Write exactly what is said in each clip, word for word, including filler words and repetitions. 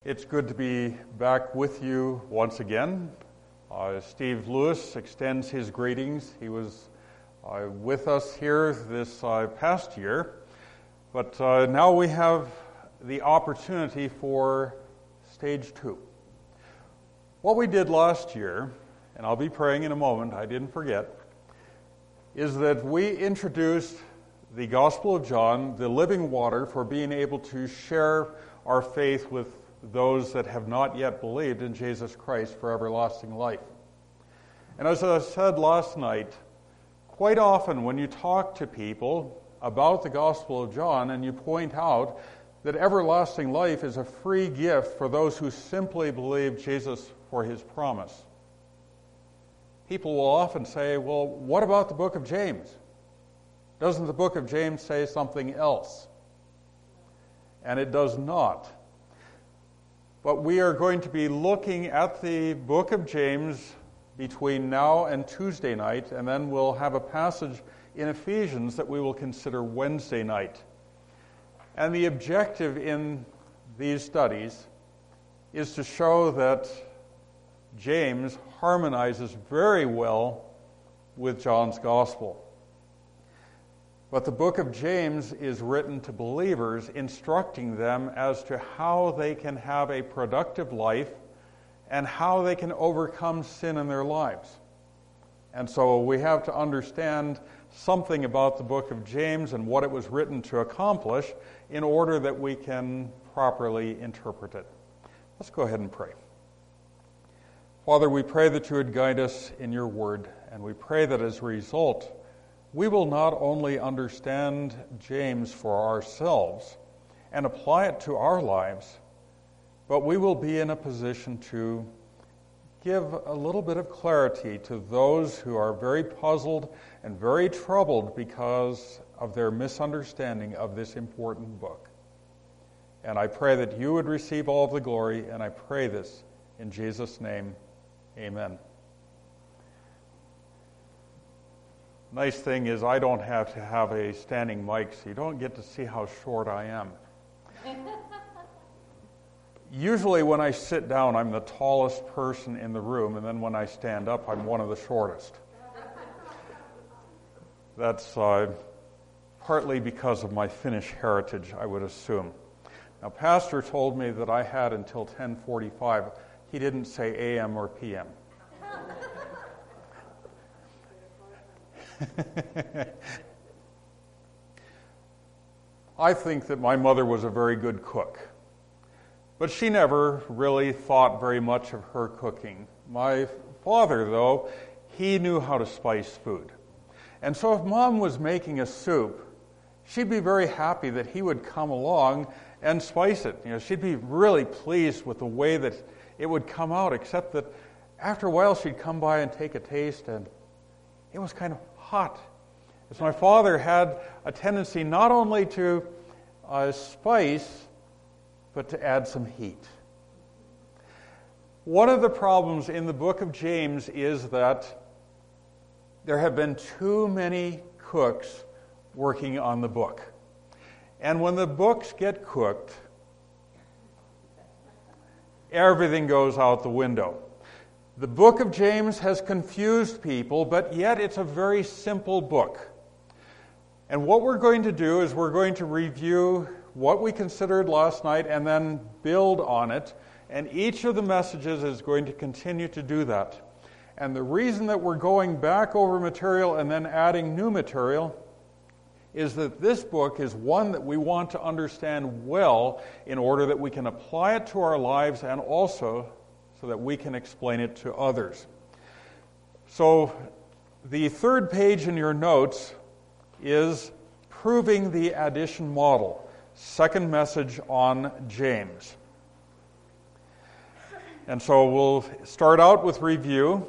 It's good to be back with you once again. Uh, Steve Lewis extends his greetings. He was uh, with us here this uh, past year, but uh, now we have the opportunity for stage two. What we did last year, and I'll be praying in a moment, I didn't forget, is that we introduced the Gospel of John, the living water, for being able to share our faith with those that have not yet believed in Jesus Christ for everlasting life. And as I said last night, quite often when you talk to people about the Gospel of John and you point out that everlasting life is a free gift for those who simply believe Jesus for his promise, people will often say, well, what about the book of James? Doesn't the book of James say something else? And it does not. But we are going to be looking at the book of James between now and Tuesday night, and then we'll have a passage in Ephesians that we will consider Wednesday night. And the objective in these studies is to show that James harmonizes very well with John's Gospel. But the book of James is written to believers, instructing them as to how they can have a productive life and how they can overcome sin in their lives. And so we have to understand something about the book of James and what it was written to accomplish in order that we can properly interpret it. Let's go ahead and pray. Father, we pray that you would guide us in your word, and we pray that as a result, we will not only understand James for ourselves and apply it to our lives, but we will be in a position to give a little bit of clarity to those who are very puzzled and very troubled because of their misunderstanding of this important book. And I pray that you would receive all of the glory, and I pray this in Jesus' name, amen. Nice thing is I don't have to have a standing mic, so you don't get to see how short I am. Usually when I sit down, I'm the tallest person in the room, and then when I stand up, I'm one of the shortest. That's uh, partly because of my Finnish heritage, I would assume. Now, Pastor told me that I had until ten forty-five. He didn't say A M or P M. I think that my mother was a very good cook, but she never really thought very much of her cooking. My father, though, he knew how to spice food. And so if Mom was making a soup, she'd be very happy that he would come along and spice it. You know, she'd be really pleased with the way that it would come out, except that after a while she'd come by and take a taste, and it was kind of hot. As my father had a tendency not only to uh, spice, but to add some heat. One of the problems in the book of James is that there have been too many cooks working on the book. And when the books get cooked, everything goes out the window. The book of James has confused people, but yet it's a very simple book. And what we're going to do is we're going to review what we considered last night and then build on it. And each of the messages is going to continue to do that. And the reason that we're going back over material and then adding new material is that this book is one that we want to understand well in order that we can apply it to our lives and also so that we can explain it to others. So the third page in your notes is Proving the Addition Model, second message on James. And so we'll start out with review.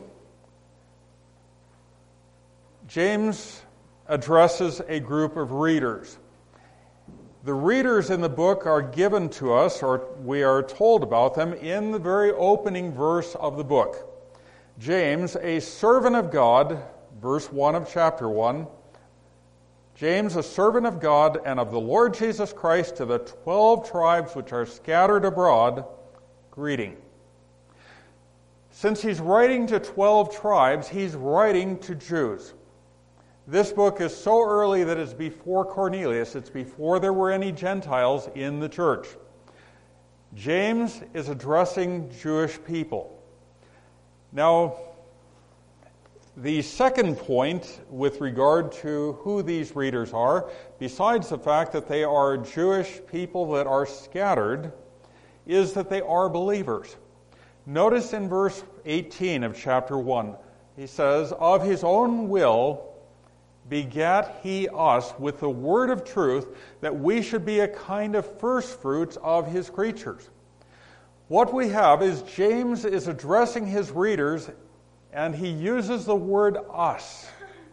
James addresses a group of readers. The readers in the book are given to us, or we are told about them, in the very opening verse of the book. James, a servant of God, verse one of chapter one. James, a servant of God and of the Lord Jesus Christ, to the twelve tribes which are scattered abroad, greeting. Since he's writing to twelve tribes, he's writing to Jews. This book is so early that it's before Cornelius. It's before there were any Gentiles in the church. James is addressing Jewish people. Now, the second point with regard to who these readers are, besides the fact that they are Jewish people that are scattered, is that they are believers. Notice in verse eighteen of chapter one, he says, "Of his own will begat he us with the word of truth, that we should be a kind of firstfruits of his creatures." What we have is James is addressing his readers, and he uses the word us.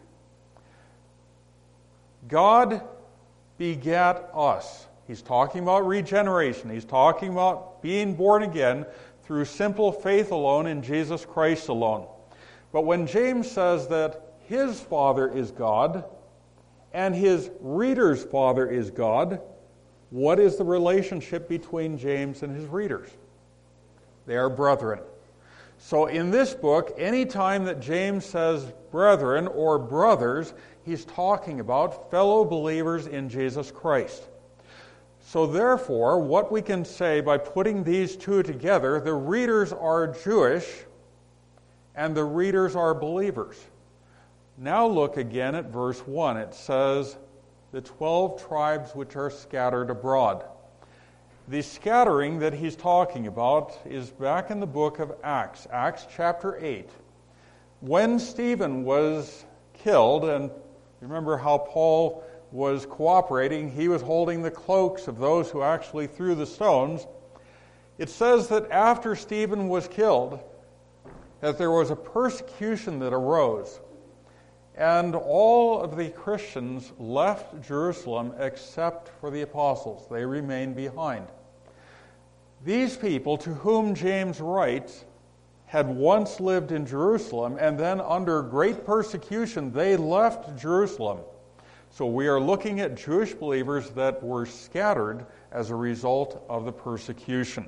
God begat us. He's talking about regeneration. He's talking about being born again through simple faith alone in Jesus Christ alone. But when James says that his Father is God and his readers' Father is God, what is the relationship between James and his readers? They are brethren. So in this book, any time that James says brethren or brothers, he's talking about fellow believers in Jesus Christ. So therefore, what we can say by putting these two together, the readers are Jewish and the readers are believers. Now look again at verse one. It says, the twelve tribes which are scattered abroad. The scattering that he's talking about is back in the book of Acts, Acts chapter eight. When Stephen was killed, and remember how Paul was cooperating, he was holding the cloaks of those who actually threw the stones. It says that after Stephen was killed, that there was a persecution that arose, and all of the Christians left Jerusalem except for the apostles. They remained behind. These people to whom James writes had once lived in Jerusalem, and then under great persecution they left Jerusalem. So we are looking at Jewish believers that were scattered as a result of the persecution.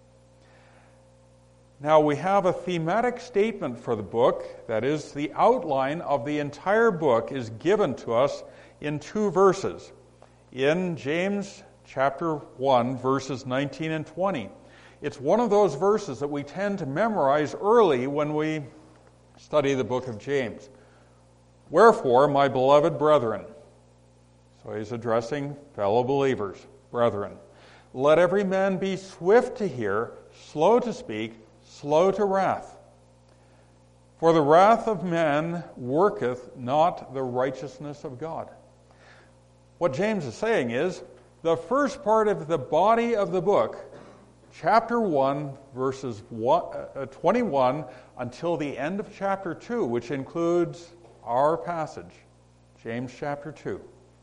Now we have a thematic statement for the book, that is, the outline of the entire book is given to us in two verses. In James chapter one, verses nineteen and twenty. It's one of those verses that we tend to memorize early when we study the book of James. Wherefore, my beloved brethren, so he's addressing fellow believers, brethren, let every man be swift to hear, slow to speak, slow to wrath. For the wrath of man worketh not the righteousness of God. What James is saying is, the first part of the body of the book, chapter one, verses twenty-one until the end of chapter two, which includes our passage, James chapter two,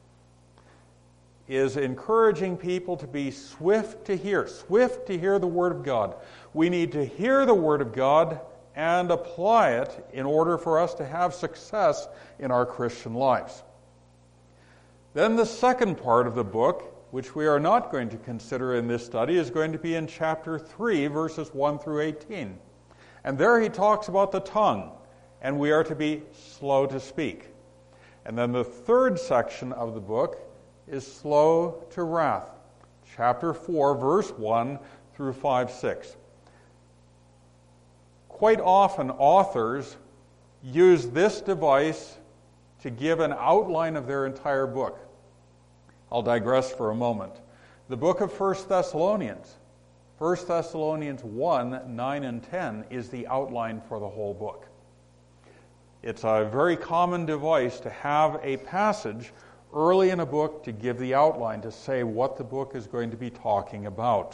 is encouraging people to be swift to hear, swift to hear the Word of God. We need to hear the Word of God and apply it in order for us to have success in our Christian lives. Then the second part of the book, which we are not going to consider in this study, is going to be in chapter three, verses one through eighteen. And there he talks about the tongue, and we are to be slow to speak. And then the third section of the book is slow to wrath, chapter four, verse one through five, six. Quite often, authors use this device to give an outline of their entire book. I'll digress for a moment. The book of First Thessalonians, First Thessalonians one, nine, and ten is the outline for the whole book. It's a very common device to have a passage early in a book to give the outline, to say what the book is going to be talking about.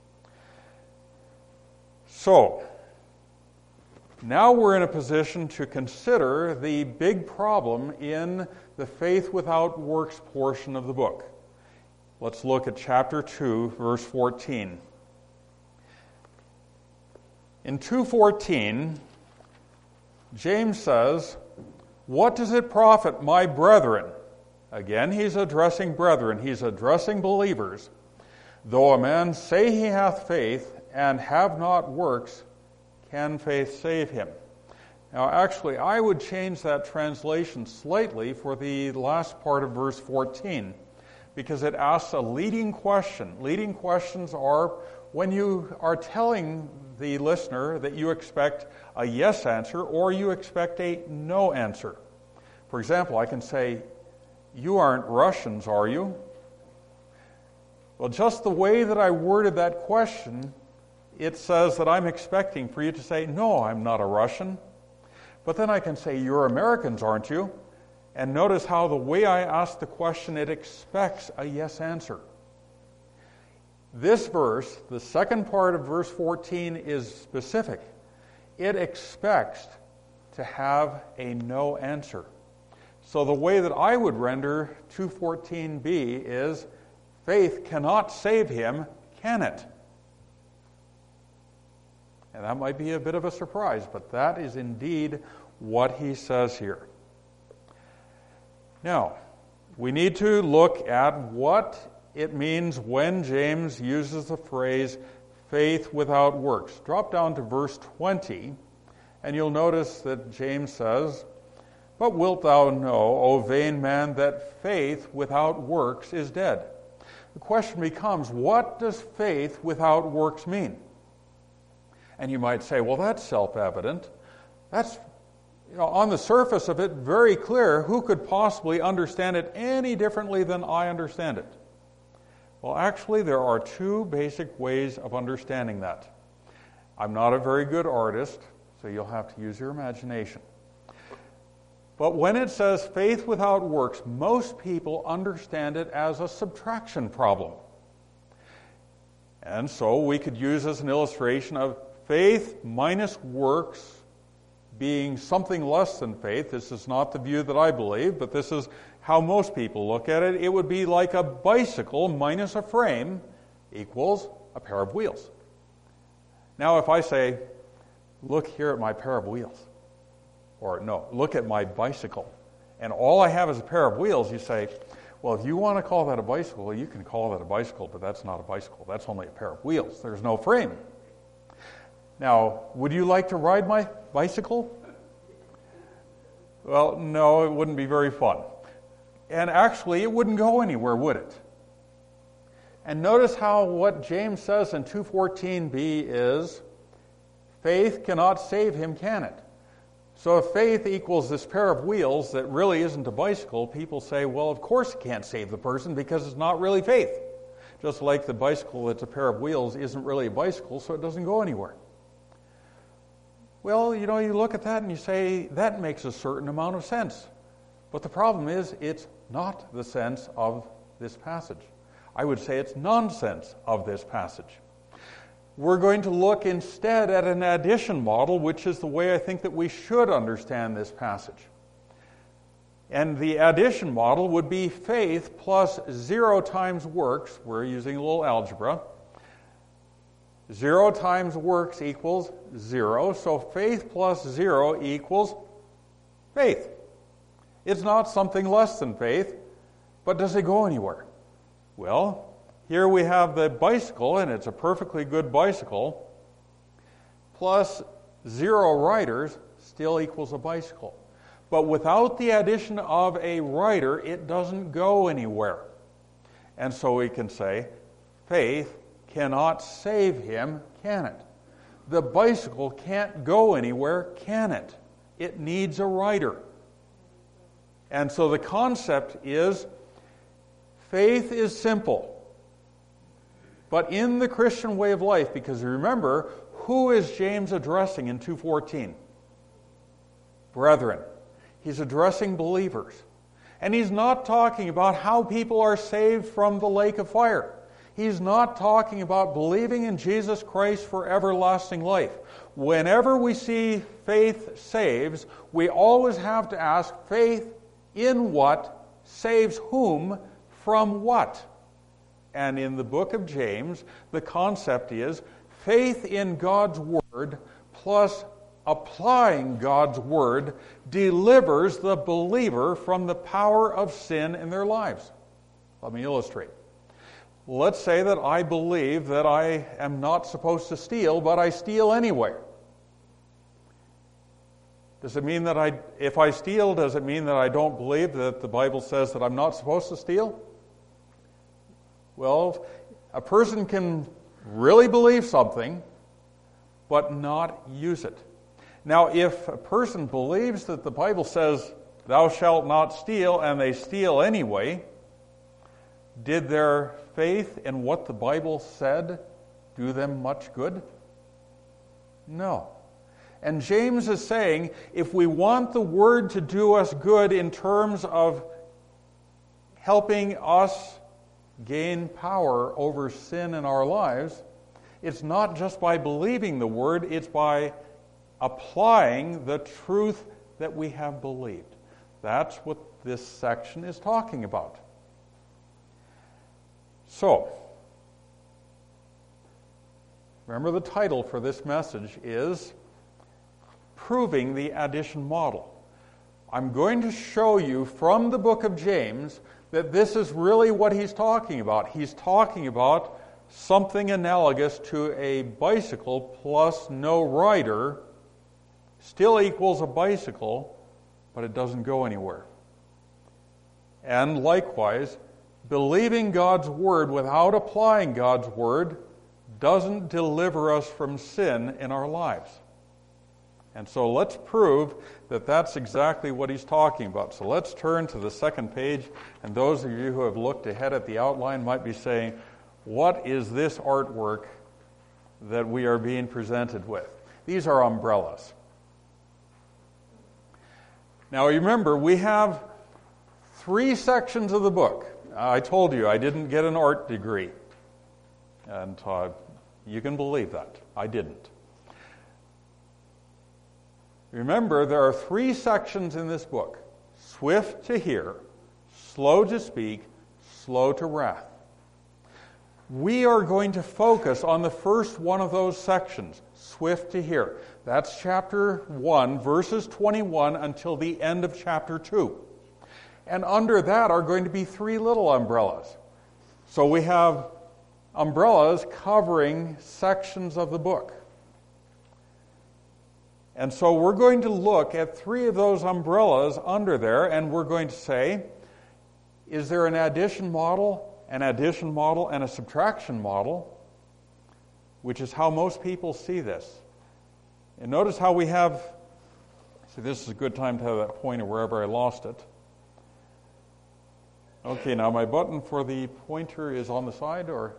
So, now we're in a position to consider the big problem in the faith without works portion of the book. Let's look at chapter two, verse fourteen. In two fourteen, James says, "What does it profit, my brethren?" Again, he's addressing brethren. He's addressing believers. "Though a man say he hath faith and have not works, can faith save him? Now, actually, I would change that translation slightly for the last part of verse fourteen, because it asks a leading question. Leading questions are when you are telling the listener that you expect a yes answer or you expect a no answer. For example, I can say, "You aren't Russians, are you?" Well, just the way that I worded that question, it says that I'm expecting for you to say, "No, I'm not a Russian." But then I can say, "You're Americans, aren't you?" And notice how the way I ask the question, it expects a yes answer. This verse, the second part of verse fourteen, is specific. It expects to have a no answer. So the way that I would render two fourteen b is, faith cannot save him, can it? And that might be a bit of a surprise, but that is indeed what he says here. Now, we need to look at what it means when James uses the phrase faith without works. Drop down to verse twenty, and you'll notice that James says, "But wilt thou know, O vain man, that faith without works is dead?" The question becomes, what does faith without works mean? And you might say, well, that's self-evident. That's, you know, on the surface of it, very clear. Who could possibly understand it any differently than I understand it? Well, actually, there are two basic ways of understanding that. I'm not a very good artist, so you'll have to use your imagination. But when it says faith without works, most people understand it as a subtraction problem. And so we could use as an illustration of faith minus works being something less than faith. This is not the view that I believe, but this is how most people look at it. It would be like a bicycle minus a frame equals a pair of wheels. Now, if I say, look here at my pair of wheels, or no, look at my bicycle, and all I have is a pair of wheels, you say, well, if you want to call that a bicycle, you can call that a bicycle, but that's not a bicycle. That's only a pair of wheels. There's no frame. Now, would you like to ride my bicycle? Well, no, it wouldn't be very fun. And actually, it wouldn't go anywhere, would it? And notice how what James says in two fourteen b is, faith cannot save him, can it? So if faith equals this pair of wheels that really isn't a bicycle, people say, well, of course it can't save the person because it's not really faith. Just like the bicycle that's a pair of wheels isn't really a bicycle, so it doesn't go anywhere. Well, you know, you look at that and you say, that makes a certain amount of sense. But the problem is, it's not the sense of this passage. I would say it's nonsense of this passage. We're going to look instead at an addition model, which is the way I think that we should understand this passage. And the addition model would be faith plus zero times works. We're using a little algebra. Zero times works equals zero. So faith plus zero equals faith. It's not something less than faith, but does it go anywhere? Well, here we have the bicycle, and it's a perfectly good bicycle, plus zero riders still equals a bicycle. But without the addition of a rider, it doesn't go anywhere. And so we can say, faith cannot save him, can it? The bicycle can't go anywhere, can it? It needs a rider. And so the concept is, faith is simple. But in the Christian way of life, because remember, who is James addressing in two fourteen? Brethren. He's addressing believers. And he's not talking about how people are saved from the lake of fire. He's not talking about believing in Jesus Christ for everlasting life. Whenever we see faith saves, we always have to ask, faith in what saves whom from what? And in the book of James, the concept is faith in God's Word plus applying God's Word delivers the believer from the power of sin in their lives. Let me illustrate. let's say that I believe that I am not supposed to steal, but I steal anyway. Does it mean that I, if I steal, does it mean that I don't believe that the Bible says that I'm not supposed to steal? Well, a person can really believe something, but not use it. Now, if a person believes that the Bible says, thou shalt not steal, and they steal anyway, did their faith in what the Bible said do them much good? No. And James is saying, if we want the Word to do us good in terms of helping us gain power over sin in our lives, it's not just by believing the Word, it's by applying the truth that we have believed. That's what this section is talking about. So, remember the title for this message is Proving the Addition Model. I'm going to show you from the book of James that this is really what he's talking about. He's talking about something analogous to a bicycle plus no rider still equals a bicycle, but it doesn't go anywhere. And likewise, believing God's Word without applying God's Word doesn't deliver us from sin in our lives. And so let's prove that that's exactly what he's talking about. So let's turn to the second page, and those of you who have looked ahead at the outline might be saying, what is this artwork that we are being presented with? These are umbrellas. Now remember, we have three sections of the book. I told you I didn't get an art degree, and uh, you can believe that. I didn't. Remember, there are three sections in this book: swift to hear, slow to speak, slow to wrath. We are going to focus on the first one of those sections, swift to hear. That's chapter one, verses twenty-one until the end of chapter two. And under that are going to be three little umbrellas. So we have umbrellas covering sections of the book. And so we're going to look at three of those umbrellas under there, and we're going to say, is there an addition model, an addition model, and a subtraction model, which is how most people see this. And notice how we have, see, this is a good time to have that pointer wherever I lost it. Okay, now my button for the pointer is on the side, or?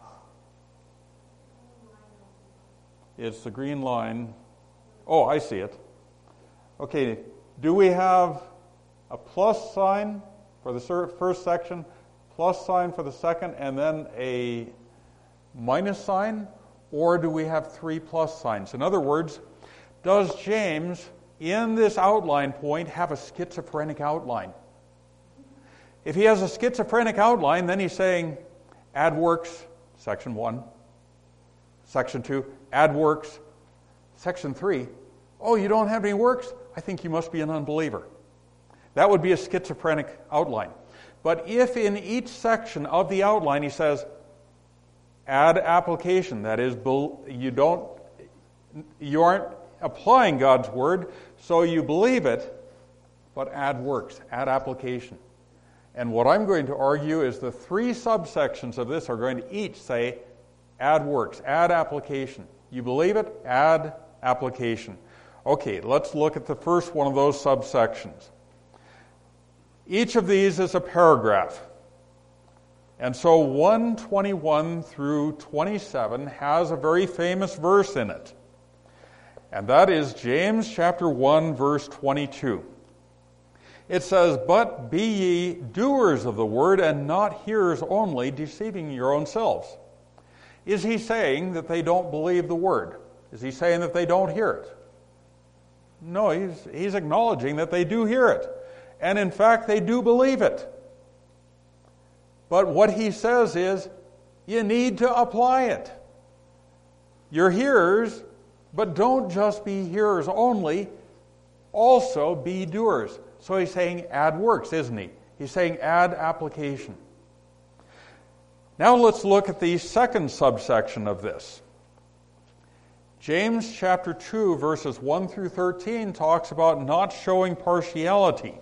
It's the green line. Oh, I see it. Okay, do we have a plus sign for the first section, plus sign for the second, and then a minus sign? Or do we have three plus signs? In other words, does James, in this outline point, have a schizophrenic outline? If he has a schizophrenic outline, then he's saying, add works, section one. Section two, add works. Section three, oh, you don't have any works? I think you must be an unbeliever. That would be a schizophrenic outline. But if in each section of the outline he says, add application, that is, you don't, you aren't applying God's word, so you believe it, but add works, add application. And what I'm going to argue is the three subsections of this are going to each say, add works, add application. You believe it, add application. Okay, let's look at the first one of those subsections. Each of these is a paragraph. And so one twenty-one through twenty-seven has a very famous verse in it. And that is James chapter one, verse twenty-two. It says, "But be ye doers of the word, and not hearers only, deceiving your own selves." Is he saying that they don't believe the word? Is he saying that they don't hear it? No, he's, he's acknowledging that they do hear it. And in fact, they do believe it. But what he says is, you need to apply it. You're hearers, but don't just be hearers only, also be doers. So he's saying add works, isn't he? He's saying add application. Now let's look at the second subsection of this. James chapter two, verses one through thirteen talks about not showing partiality.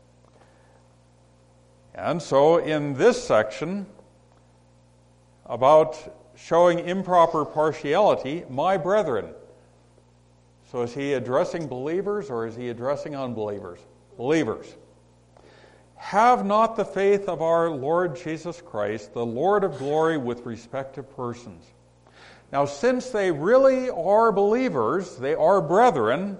And so in this section, about showing improper partiality, my brethren. So is he addressing believers or is he addressing unbelievers? Believers. Have not the faith of our Lord Jesus Christ, the Lord of glory, with respect to persons. Now, since they really are believers, they are brethren,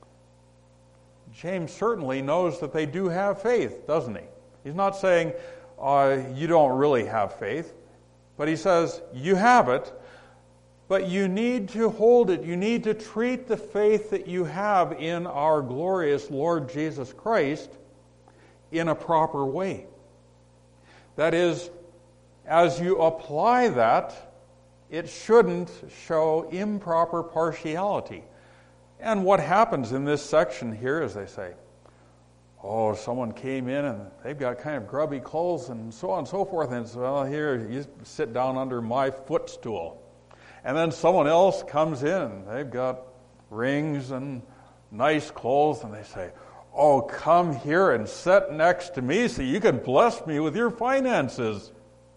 James certainly knows that they do have faith, doesn't he? He's not saying, uh, you don't really have faith, but he says, you have it, but you need to hold it. You need to treat the faith that you have in our glorious Lord Jesus Christ in a proper way. That is, as you apply that, it shouldn't show improper partiality. And what happens in this section here is they say, oh, someone came in and they've got kind of grubby clothes and so on and so forth. And so, well, here, you sit down under my footstool. And then someone else comes in and they've got rings and nice clothes. And they say, oh, come here and sit next to me so you can bless me with your finances.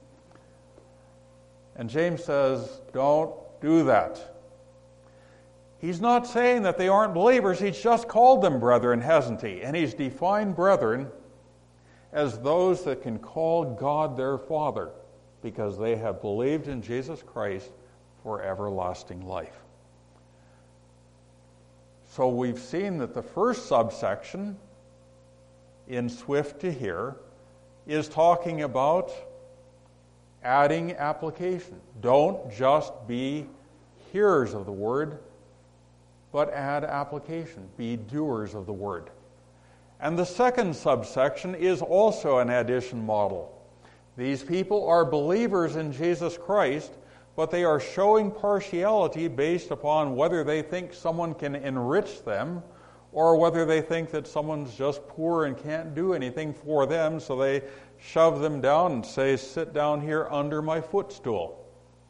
And James says, don't do that. He's not saying that they aren't believers. He's just called them brethren, hasn't he? And he's defined brethren as those that can call God their Father because they have believed in Jesus Christ for everlasting life. So we've seen that the first subsection in Swift to Hear is talking about adding application. Don't just be hearers of the word, but add application. Be doers of the word. And the second subsection is also an addition model. These people are believers in Jesus Christ, but they are showing partiality based upon whether they think someone can enrich them or whether they think that someone's just poor and can't do anything for them, so they shove them down and say, sit down here under my footstool.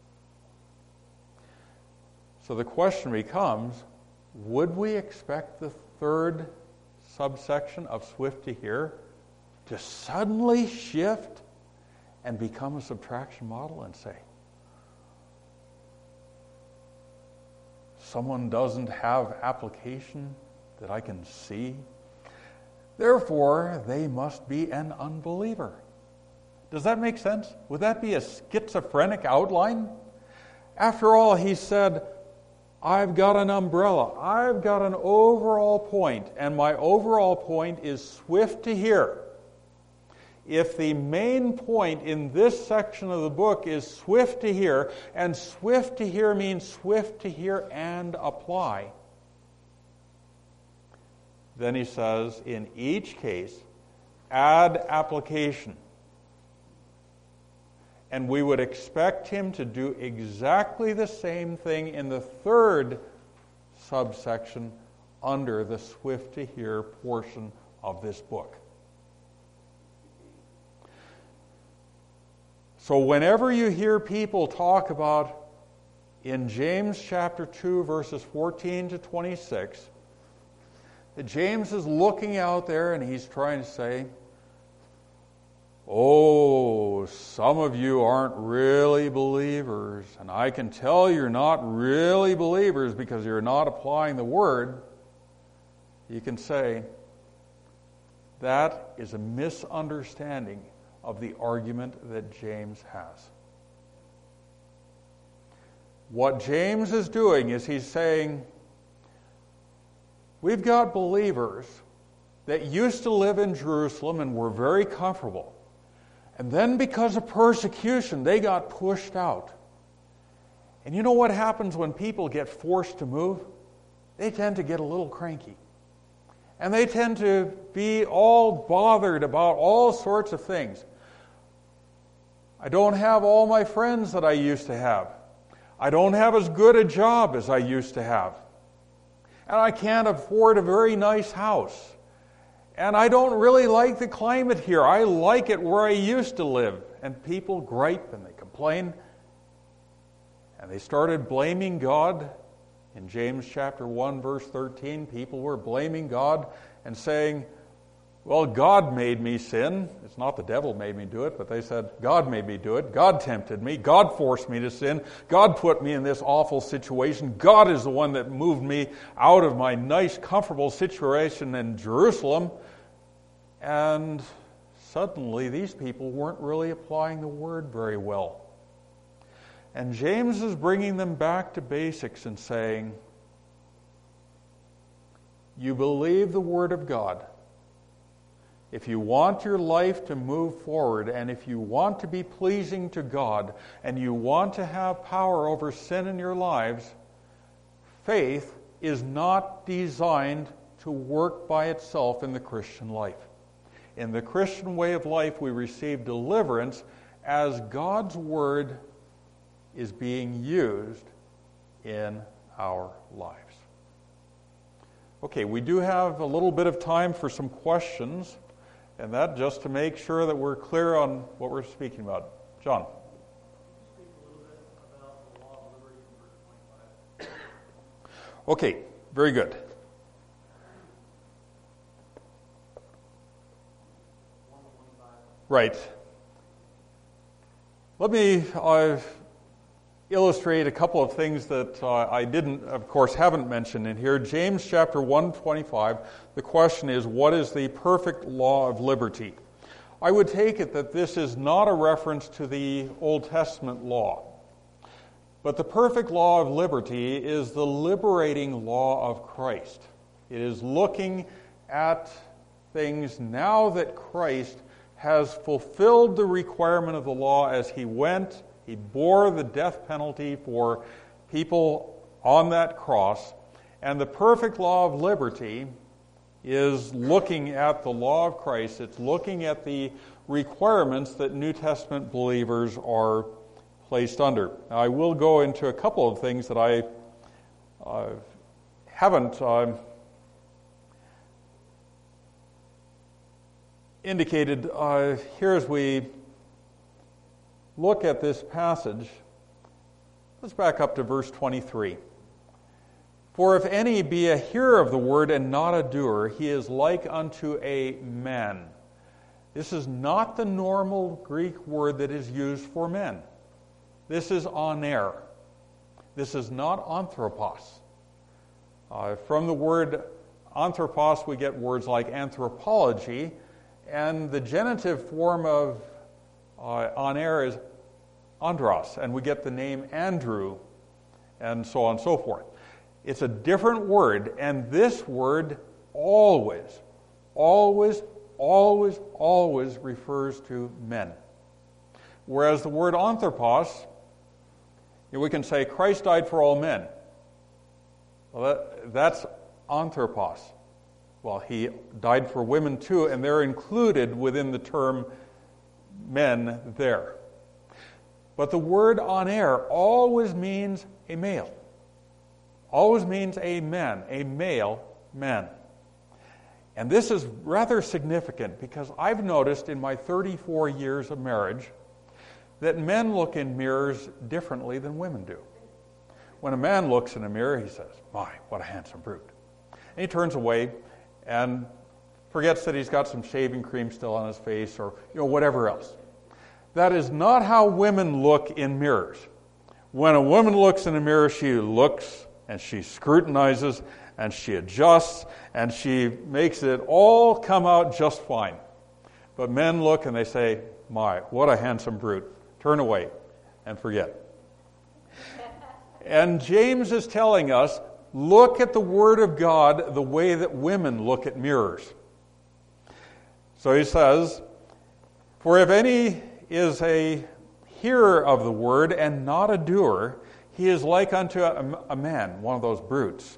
So the question becomes, would we expect the third subsection of Swift to Hear to suddenly shift and become a subtraction model and say, someone doesn't have application that I can see, therefore they must be an unbeliever? Does that make sense? Would that be a schizophrenic outline? After all, he said, I've got an umbrella. I've got an overall point, and my overall point is swift to hear. If the main point in this section of the book is swift to hear, and swift to hear means swift to hear and apply, then he says, in each case, add application. And we would expect him to do exactly the same thing in the third subsection under the swift to hear portion of this book. So whenever you hear people talk about, in James chapter two, verses fourteen to twenty-six, that James is looking out there and he's trying to say, oh, some of you aren't really believers, and I can tell you're not really believers because you're not applying the word, you can say, that is a misunderstanding of the argument that James has. What James is doing is he's saying, we've got believers that used to live in Jerusalem and were very comfortable. And then because of persecution, they got pushed out. And you know what happens when people get forced to move? They tend to get a little cranky. And they tend to be all bothered about all sorts of things. I don't have all my friends that I used to have. I don't have as good a job as I used to have. And I can't afford a very nice house. And I don't really like the climate here. I like it where I used to live. and people gripe and they complain. And they started blaming God. In James chapter one, verse thirteen, people were blaming God and saying, well, God made me sin. It's not the devil made me do it, but they said, God made me do it. God tempted me. God forced me to sin. God put me in this awful situation. God is the one that moved me out of my nice, comfortable situation in Jerusalem. And suddenly, these people weren't really applying the word very well. And James is bringing them back to basics and saying, you believe the word of God. If you want your life to move forward, and if you want to be pleasing to God, and you want to have power over sin in your lives, faith is not designed to work by itself in the Christian life. In the Christian way of life, we receive deliverance as God's word is being used in our lives. Okay, we do have a little bit of time for some questions. And that just to make sure that we're clear on what we're speaking about. John. Speak a little bit about the law of liberty in verse twenty-five. Okay, very good. Right. Let me uh, illustrate a couple of things that uh, I didn't, of course, haven't mentioned in here. James chapter one twenty-five, the question is, what is the perfect law of liberty? I would take it that this is not a reference to the Old Testament law. But the perfect law of liberty is the liberating law of Christ. It is looking at things now that Christ has fulfilled the requirement of the law as he went. He bore the death penalty for people on that cross. And the perfect law of liberty is looking at the law of Christ. It's looking at the requirements that New Testament believers are placed under. Now, I will go into a couple of things that I uh, haven't uh, indicated uh, here as we look at this passage. Let's back up to verse twenty-three. For if any be a hearer of the word and not a doer, he is like unto a man. This is not the normal Greek word that is used for men. This is aner. This is not anthropos. Uh, from the word anthropos, we get words like anthropology, and the genitive form of uh, aner is andros, and we get the name Andrew, and so on and so forth. It's a different word, and this word always, always, always, always refers to men. Whereas the word anthropos, you know, we can say Christ died for all men. Well, that, that's anthropos. Well, he died for women too, and they're included within the term men there. But the word aner always means a male. Always means a man, a male man. And this is rather significant because I've noticed in my thirty-four years of marriage that men look in mirrors differently than women do. When a man looks in a mirror, he says, "My, what a handsome brute." And he turns away and forgets that he's got some shaving cream still on his face or you know whatever else. That is not how women look in mirrors. When a woman looks in a mirror, she looks and she scrutinizes, and she adjusts, and she makes it all come out just fine. But men look and they say, "My, what a handsome brute." Turn away and forget. And James is telling us, look at the Word of God the way that women look at mirrors. So he says, "For if any is a hearer of the word and not a doer, he is like unto a, a man," one of those brutes,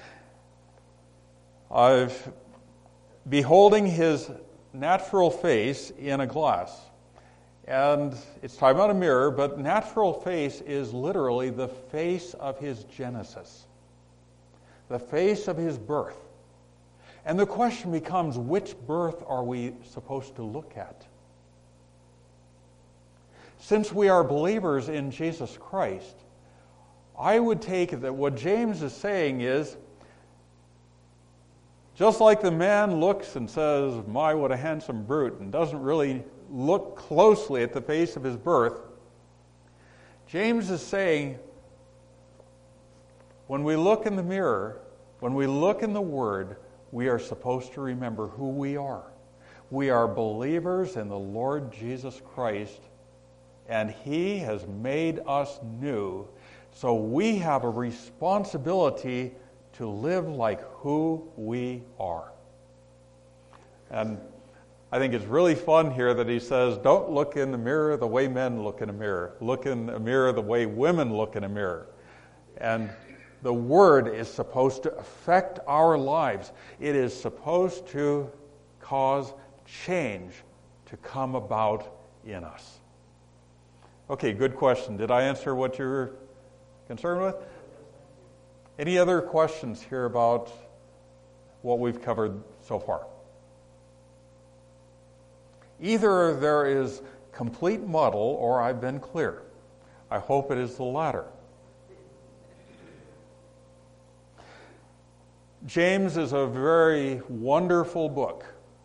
"of beholding his natural face in a glass." And it's talking about a mirror, but natural face is literally the face of his genesis, the face of his birth. And the question becomes, which birth are we supposed to look at? since we are believers in Jesus Christ, I would take it that what James is saying is, just like the man looks and says, my, what a handsome brute, and doesn't really look closely at the face of his birth, James is saying, when we look in the mirror, when we look in the Word, we are supposed to remember who we are. We are believers in the Lord Jesus Christ, and He has made us new. So we have a responsibility to live like who we are. And I think it's really fun here that he says, don't look in the mirror the way men look in a mirror. Look in a mirror the way women look in a mirror. And the Word is supposed to affect our lives. It is supposed to cause change to come about in us. Okay, good question. Did I answer what you're concerned with? Any other questions here about what we've covered so far? Either there is complete muddle or I've been clear. I hope it is the latter. James is a very wonderful book,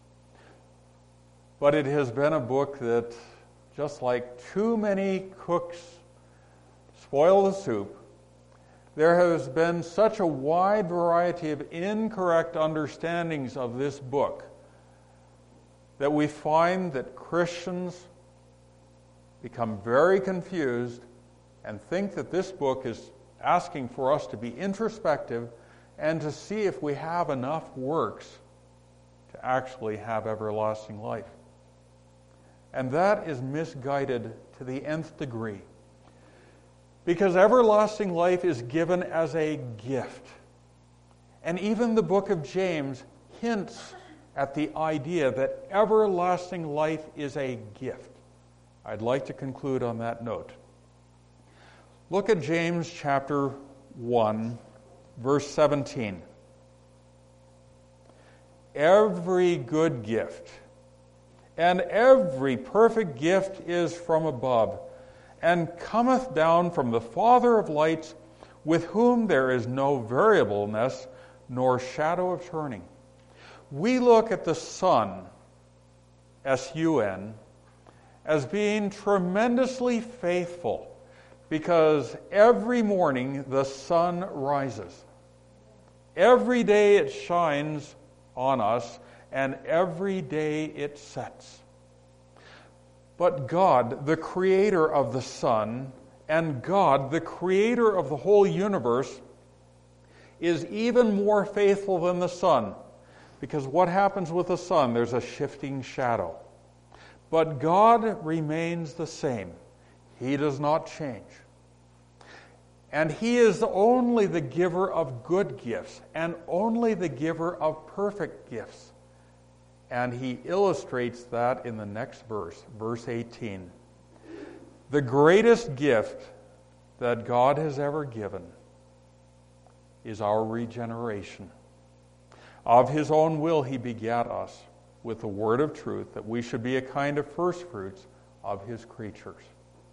but it has been a book that, just like too many cooks spoil the soup, there has been such a wide variety of incorrect understandings of this book that we find that Christians become very confused and think that this book is asking for us to be introspective and to see if we have enough works to actually have everlasting life. And that is misguided to the nth degree. Because everlasting life is given as a gift. And even the book of James hints at the idea that everlasting life is a gift. I'd like to conclude on that note. Look at James chapter one, verse seventeen. Every good gift and every perfect gift is from above, and cometh down from the Father of lights, with whom there is no variableness nor shadow of turning. We look at the sun, S U N, as being tremendously faithful, because every morning the sun rises. Every day it shines on us, and every day it sets. But God, the creator of the sun, and God, the creator of the whole universe, is even more faithful than the sun. Because what happens with the sun? There's a shifting shadow. But God remains the same. He does not change. And He is only the giver of good gifts, and only the giver of perfect gifts. And He illustrates that in the next verse, verse eighteen. The greatest gift that God has ever given is our regeneration. Of His own will He begat us with the word of truth, that we should be a kind of first fruits of His creatures.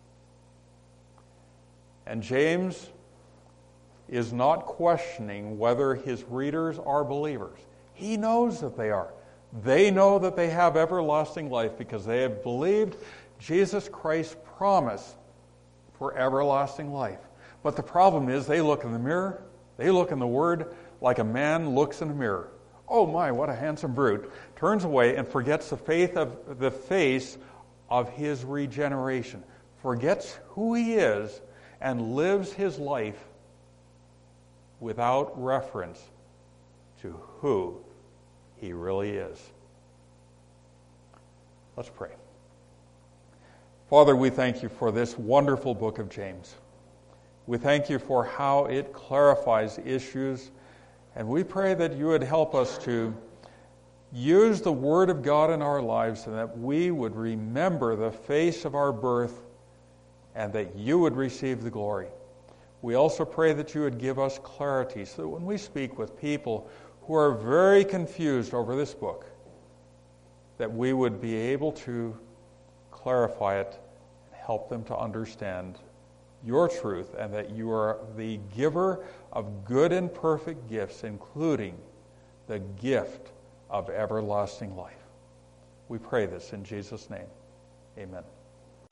And James is not questioning whether his readers are believers. He knows that they are. They know that they have everlasting life because they have believed Jesus Christ's promise for everlasting life. But the problem is they look in the mirror, they look in the Word like a man looks in a mirror. Oh my, what a handsome brute. Turns away and forgets the faith of the face of his regeneration. Forgets who he is and lives his life without reference to who he really is. Let's pray. Father, we thank you for this wonderful book of James. We thank you for how it clarifies issues, and we pray that you would help us to use the Word of God in our lives and that we would remember the face of our birth and that you would receive the glory. We also pray that you would give us clarity so that when we speak with people who are very confused over this book, that we would be able to clarify it and help them to understand your truth and that you are the giver of good and perfect gifts, including the gift of everlasting life. We pray this in Jesus' name. Amen.